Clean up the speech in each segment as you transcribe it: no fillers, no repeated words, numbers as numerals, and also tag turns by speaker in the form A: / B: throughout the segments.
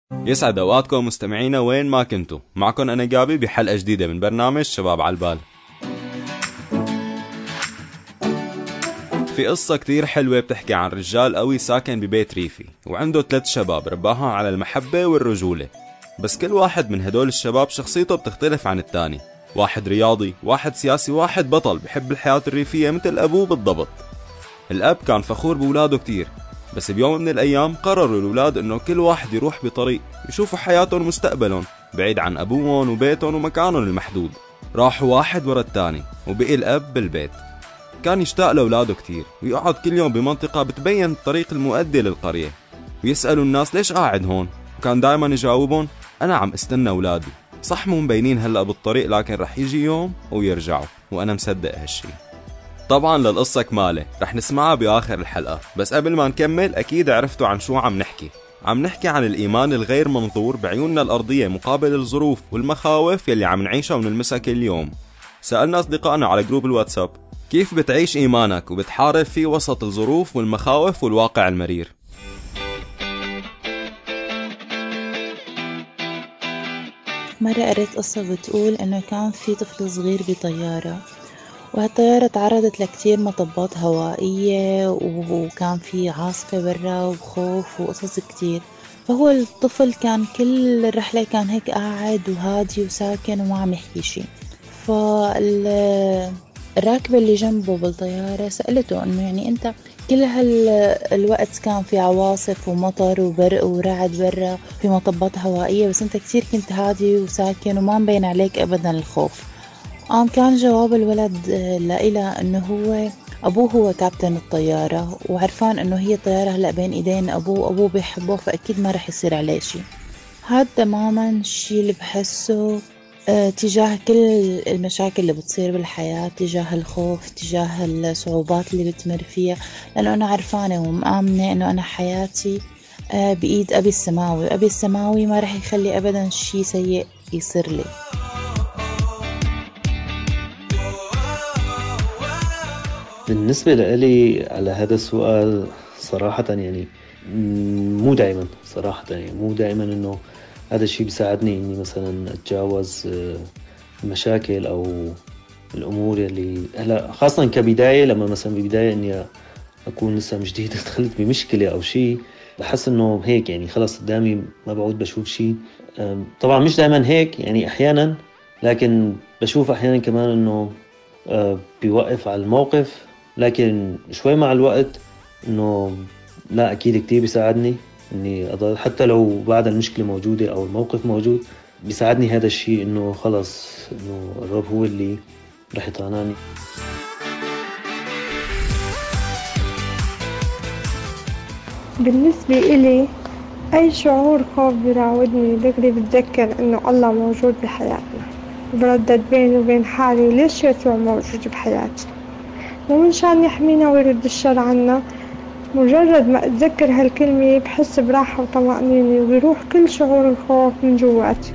A: يسعد اوقاتكم مستمعينا وين ما كنتوا. معكم انا جابي بحلقة جديدة من برنامج شباب على البال. في قصة كتير حلوة بتحكي عن رجال قوي ساكن ببيت ريفي وعنده 3 شباب رباها على المحبة والرجولة. بس كل واحد من هدول الشباب شخصيته بتختلف عن التاني. واحد رياضي، واحد سياسي، واحد بطل بحب الحياة الريفية مثل أبوه بالضبط. الأب كان فخور بولاده كتير، بس بيوم من الأيام قرروا الأولاد إنه كل واحد يروح بطريق يشوفوا حياتهم ومستقبلهم بعيد عن أبوهم وبيتهم ومكانهم المحدود. راحوا واحد ورا التاني وبقي الأب بالبيت. كان يشتاق لأولاده كتير ويقعد كل يوم بمنطقة بتبين الطريق المؤدي للقرية، ويسألوا الناس ليش قاعد هون، وكان دايما يجاوبهم أنا عم استنى أولادي، صح مو مبينين هلأ بالطريق لكن رح يجي يوم ويرجعوا وأنا مصدق هالشي. طبعا للقصة كمالة رح نسمعها بآخر الحلقة، بس قبل ما نكمل أكيد عرفتوا عن شو عم نحكي. عم نحكي عن الإيمان الغير منظور بعيوننا الأرضية مقابل الظروف والمخاوف يلي عم نعيشها ونلمسها كل يوم. سألنا أصدقائنا على جروب الواتساب كيف بتعيش إيمانك وبتحارب فيه وسط الظروف والمخاوف والواقع المرير.
B: مرة قريت قصة بتقول إنه كان في طفل صغير بطيارة، وهالطيارة تعرضت لكتير مطبات هوائية وكان في عاصفة برا وخوف وقصص كتير. فهو الطفل كان كل الرحلة كان هيك قاعد وهادي وساكن وما عم يحكي شي. الراكبة اللي جنبه بالطيارة سألته إنه يعني أنت كل هالوقت كان في عواصف ومطر وبرق ورعد برا في مطبات هوائية، بس أنت كتير كنت هادي وساكن وما مبين عليك أبدا الخوف. كان جواب الولد لإله إنه هو أبوه هو كابتن الطيارة، وعرفان إنه هي الطيارة هلأ بين إيدين أبوه بيحبه فأكيد ما رح يصير عليه شي. هاد تماما الشي اللي بحسه تجاه كل المشاكل اللي بتصير بالحياة، تجاه الخوف، تجاه الصعوبات اللي بتمر فيها، لأنه أنا عرفانة ومآمنة أنه أنا حياتي بإيد أبي السماوي، وأبي السماوي ما رح يخلي أبدا شي سيء يصير لي.
C: بالنسبة لي على هذا السؤال صراحة يعني مو دائما، صراحة يعني مو دائما انه هذا الشيء بيساعدني اني مثلا اتجاوز المشاكل او الامور اللي هلا خاصة كبداية. لما مثلا ببداية اني اكون لسه جديد دخلت بمشكلة او شيء، بحس انه هيك يعني خلص قدامي ما بعود بشوف شيء. طبعا مش دائما هيك يعني احيانا، لكن بشوف احيانا كمان انه بيوقف على الموقف، لكن شوي مع الوقت انه لا اكيد كتير بيساعدني اني اضل حتى لو بعد المشكلة موجودة او الموقف موجود. بيساعدني هذا الشيء انه خلص انه الرب هو اللي رح يطعناني.
D: بالنسبة إلي أي شعور خوف بيراودني دغري بتذكر إنه الله موجود بحياتنا، بردد بيني وبين حالي ليش يسوع موجود بحياتي، مو منشان يحمينا ويرد الشر عنا. مجرد ما أتذكر هالكلمة بحس براحة وطمأنينة وبيروح كل شعور الخوف من جواتي.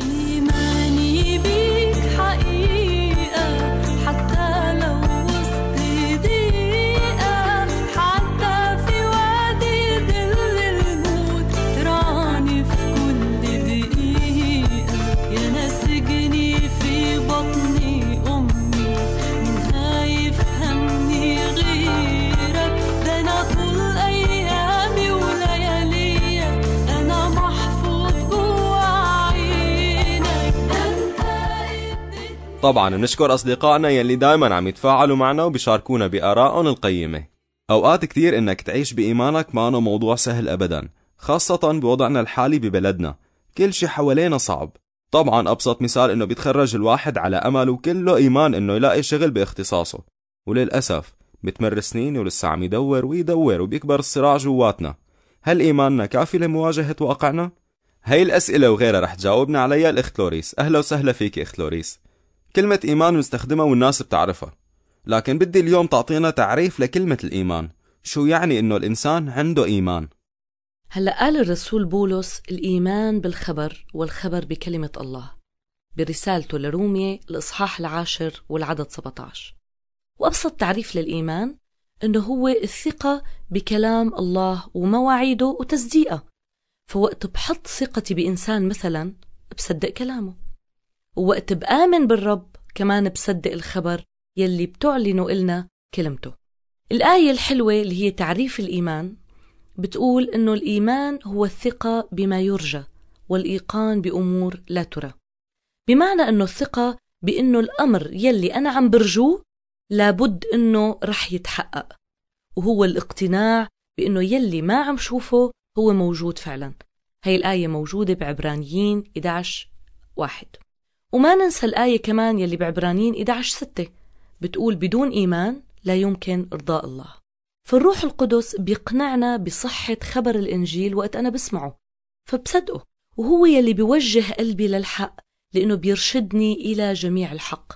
A: طبعا بنشكر أصدقائنا يلي دايما عم يتفاعلوا معنا وبيشاركونا بآرائهم القيمة. أوقات كتير إنك تعيش بإيمانك ما أنه موضوع سهل أبدا، خاصة بوضعنا الحالي ببلدنا، كل شي حوالينا صعب. طبعا أبسط مثال إنه بيتخرج الواحد على أمل وكله إيمان إنه يلاقي شغل باختصاصه، وللأسف بتمر سنين ولسه عم يدور ويدور وبيكبر الصراع جواتنا. هل إيماننا كافي لمواجهة واقعنا؟ هاي الأسئلة وغيرها رح تجاوبنا عليها الأخت لوريس. أهلا وسهلا فيك أخت لوريس. كلمة إيمان بنستخدمها والناس بتعرفها، لكن بدي اليوم تعطينا تعريف لكلمة الإيمان. شو يعني إنه الإنسان عنده إيمان؟
E: هلأ قال الرسول بولس الإيمان بالخبر والخبر بكلمة الله برسالته لرومية الإصحاح 10 والعدد 17. وأبسط تعريف للإيمان إنه هو الثقة بكلام الله ومواعيده وتصديقه. فوقت بحط ثقتي بإنسان مثلا بصدق كلامه، ووقت بآمن بالرب كمان بصدق الخبر يلي بتعلنه إلنا كلمته. الآية الحلوة اللي هي تعريف الإيمان بتقول إنه الإيمان هو الثقة بما يرجى والإيقان بأمور لا ترى، بمعنى إنه الثقة بإنه الأمر يلي أنا عم برجوه لابد إنه رح يتحقق، وهو الاقتناع بإنه يلي ما عم شوفه هو موجود فعلا. هاي الآية موجودة بعبرانيين 11:1. وما ننسى الآية كمان يلي بعبرانيين 11:6 بتقول بدون إيمان لا يمكن إرضاء الله. فالروح القدس بيقنعنا بصحة خبر الإنجيل وقت أنا بسمعه فبصدقه، وهو يلي بيوجه قلبي للحق لأنه بيرشدني إلى جميع الحق.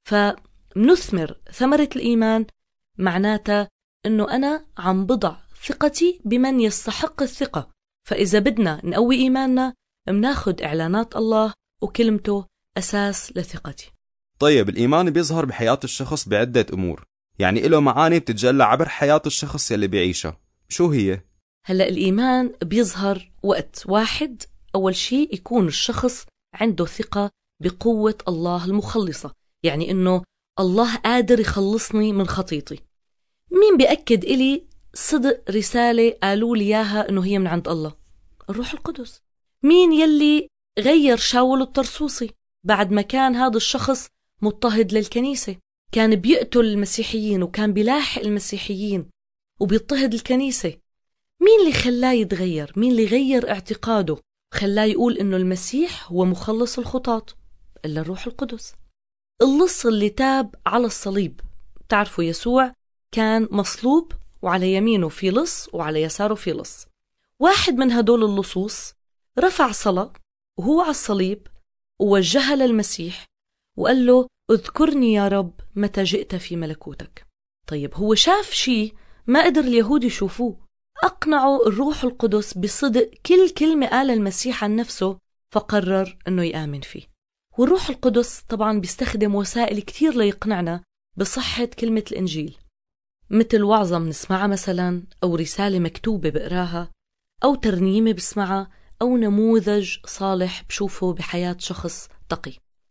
E: فمنثمر ثمرة الإيمان معناتها أنه أنا عم بضع ثقتي بمن يستحق الثقة. فإذا بدنا نقوي إيماننا مناخد إعلانات الله وكلمته أساس لثقتي.
A: طيب الإيمان بيظهر بحياة الشخص بعدة أمور، يعني له معاني بتتجلى عبر حياة الشخص يلي بيعيشها. شو هي؟
E: هلأ الإيمان بيظهر وقت واحد، أول شيء يكون الشخص عنده ثقة بقوة الله المخلصة، يعني إنه الله قادر يخلصني من خطيتي. مين بيأكد إلي صدق رسالة قالوا لي إياها إنه هي من عند الله؟ الروح القدس. مين يلي غير شاول الطرسوسي بعد ما كان هذا الشخص مضطهد للكنيسة، كان بيقتل المسيحيين وكان بيلاحق المسيحيين وبيضطهد الكنيسة؟ مين اللي خلاه يتغير؟ مين اللي غير اعتقاده خلاه يقول إنه المسيح هو مخلص الخطاة؟ إلا الروح القدس. اللص اللي تاب على الصليب، تعرفوا يسوع كان مصلوب وعلى يمينه في لص وعلى يساره في لص. واحد من هدول اللصوص رفع صلاة وهو على الصليب ووجهها للمسيح وقال له اذكرني يا رب متى جئت في ملكوتك. طيب هو شاف شيء ما قدر اليهود يشوفوه، أقنعوا الروح القدس بصدق كل كلمة قال المسيح عن نفسه فقرر أنه يآمن فيه. والروح القدس طبعا بيستخدم وسائل كتير ليقنعنا بصحة كلمة الإنجيل، مثل وعظة بنسمعها مثلا، أو رسالة مكتوبة بقراها، أو ترنيمة بسمعها، أو نموذج صالح بشوفه بحياة شخص تقي.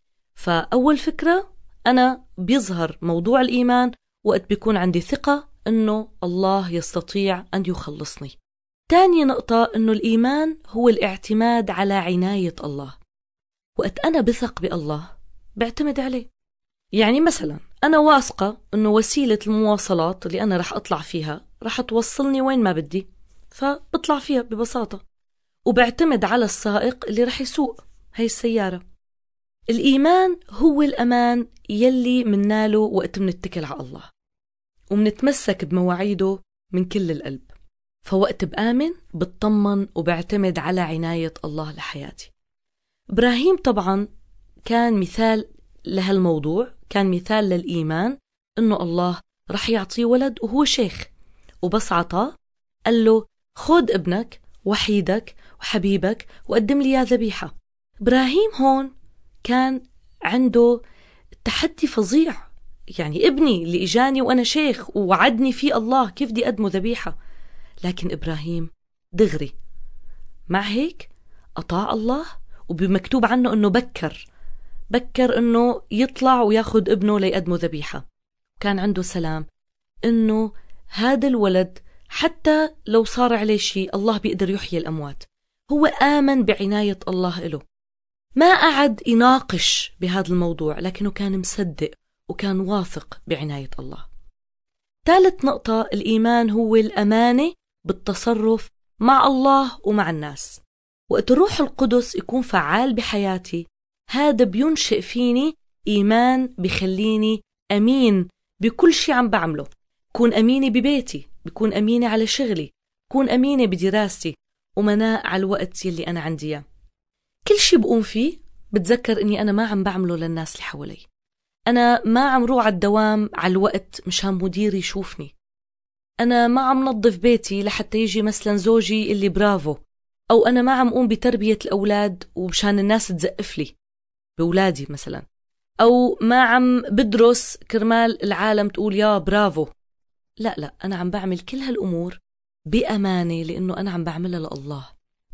E: فأول فكرة أنا بيظهر موضوع الإيمان وقت بيكون عندي ثقة أنه الله يستطيع أن يخلصني. تاني نقطة أنه الإيمان هو الاعتماد على عناية الله. وقت أنا بثق بالله بعتمد عليه. يعني مثلا أنا واثقة أنه وسيلة المواصلات اللي أنا رح أطلع فيها رح توصلني وين ما بدي، فبطلع فيها ببساطة وبعتمد على السائق اللي رح يسوق هاي السيارة. الإيمان هو الأمان يلي مناله وقت منتكل على الله ومنتمسك بمواعيده من كل القلب. فوقت بآمن بتطمن وبعتمد على عناية الله لحياتي. إبراهيم طبعا كان مثال لهالموضوع، كان مثال للإيمان إنه الله رح يعطيه ولد وهو شيخ، وبس عطاه قال له خد ابنك وحيدك وحبيبك وقدم لي يا ذبيحة. إبراهيم هون كان عنده تحدي فظيع، يعني ابني اللي إجاني وأنا شيخ ووعدني فيه الله كيف بدي أقدمه ذبيحة؟ لكن إبراهيم دغري مع هيك أطاع الله، وبمكتوب عنه أنه بكر أنه يطلع وياخد ابنه ليقدمه ذبيحة. كان عنده سلام أنه هذا الولد حتى لو صار عليه شيء الله بيقدر يحيي الأموات. هو آمن بعناية الله له، ما قعد يناقش بهذا الموضوع، لكنه كان مصدق وكان واثق بعناية الله. ثالث نقطة، الإيمان هو الأمانة بالتصرف مع الله ومع الناس. وقت الروح القدس يكون فعال بحياتي هذا بينشئ فيني إيمان بخليني أمين بكل شيء عم بعمله. بكون أمينة ببيتي، بكون أمينة على شغلي، بكون أمينة بدراستي، ومناء على الوقت يلي أنا عندي إياه. كل شيء بقوم فيه بتذكر إني أنا ما عم بعمله للناس اللي حوالي. أنا ما عم روح على الدوام على الوقت مشان مديري يشوفني. أنا ما عم نظف بيتي لحتى يجي مثلا زوجي اللي برافو، أو أنا ما عم قوم بتربية الأولاد ومشان الناس تزقف لي بأولادي مثلا، أو ما عم بدرس كرمال العالم تقول يا برافو. لا، أنا عم بعمل كل هالأمور بأمانة لأنه أنا عم بعملها لله،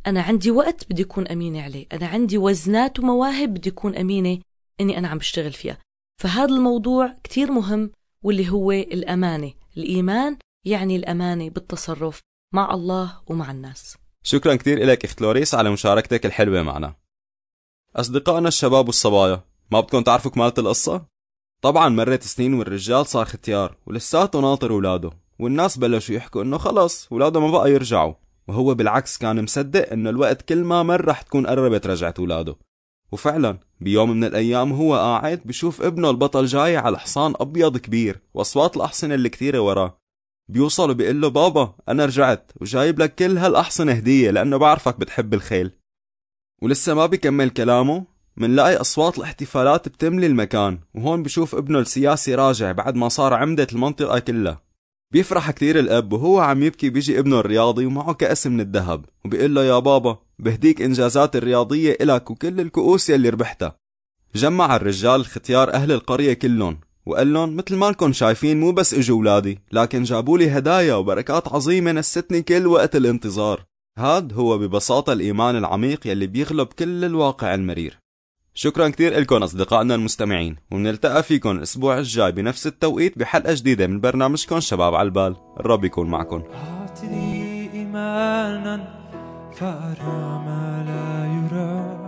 E: أنا عندي وقت بدي أكون أمينة عليه، أنا عندي وزنات ومواهب بدي أكون أمينة إني أنا عم بشتغل فيها. فهذا الموضوع كتير مهم، واللي هو الأمانة. الإيمان يعني الأمانة بالتصرف مع الله ومع الناس.
A: شكرا كتير إلك أخت لوريس على مشاركتك الحلوة معنا. أصدقائنا الشباب والصبايا، ما بدكم تعرفوا كمالة القصة؟ طبعا مرت سنين والرجال صار ختيار ولساته ناطر ولاده، والناس بلشوا يحكوا إنه خلص ولاده ما بقى يرجعوا، وهو بالعكس كان مصدق إنه الوقت كل ما مر رح تكون قربت رجعت ولاده. وفعلا بيوم من الأيام هو قاعد بيشوف ابنه البطل جاي على حصان أبيض كبير وأصوات الأحصنة اللي كتيرة وراه. بيوصل وبيقول له بابا أنا رجعت وجايب لك كل هالأحصنة هدية لأنه بعرفك بتحب الخيل. ولسه ما بيكمل كلامه منلاقي أصوات الاحتفالات بتملي المكان، وهون بيشوف ابنه السياسي راجع بعد ما صار عمدة المنطقة كلها. بيفرح كتير الأب، وهو عم يبكي بيجي ابنه الرياضي ومعه كأس من الذهب وبيقول له يا بابا بهديك إنجازات الرياضية إلك وكل الكؤوس يلي ربحتها. جمع الرجال الختيار أهل القرية كلهم وقال لهم مثل ما انكم شايفين مو بس اجوا ولادي، لكن جابوا لي هدايا وبركات عظيمة نستني كل وقت الانتظار. هاد هو ببساطة الإيمان العميق يلي بيغلب كل الواقع المرير. شكرا كتير لكم أصدقائنا المستمعين، ونلتقى فيكم الأسبوع الجاي بنفس التوقيت بحلقة جديدة من برنامجكم شباب على البال. الرب يكون معكم.
F: أعطني إيمانا فأرى ما لا يرى،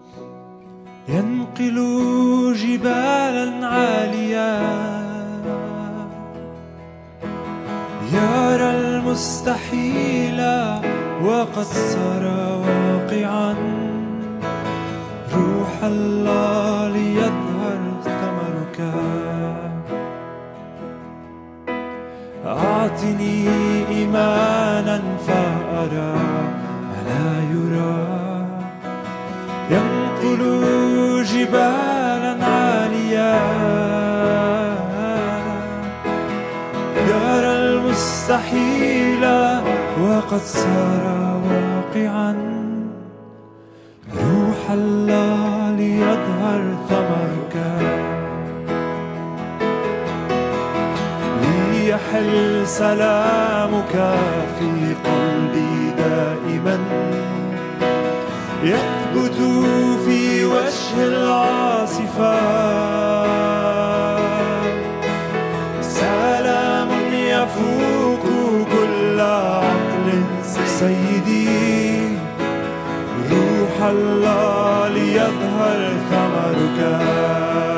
F: ينقل جبالا عاليا، يرى المستحيل وقد صار واقعا، روح الله ليظهر ثمرك. أعطني إيمانا فأرى ما لا يرى، ينقل جبالا عاليا، يرى المستحيل وقد صار واقعا، روح الله ليظهر ثمرك. ليحل سلامك في قلبي دائما، يثبت في وجه العاصفة، سلام يفوق كل عقل سيدي، روح الله ليظهر ثمرك.